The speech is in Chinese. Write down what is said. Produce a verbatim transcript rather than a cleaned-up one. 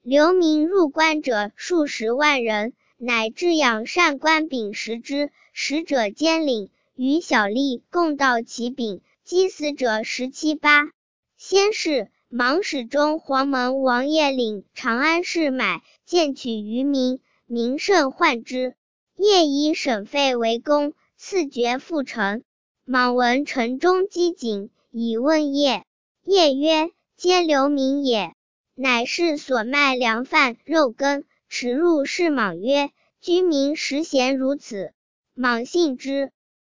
流民入关者数十万人，乃置养善官秉食之，食者兼领，与小吏共盗其饼，击死者十七八。先是，莽使中黄门王业领长安市买，见取于民，民甚患之。业以省费为公，赐爵复臣。莽闻城中饥馑，以问业。业曰：皆流民也。乃是所卖粮饭肉羹，驰入是莽曰：居民食咸如此。莽信之。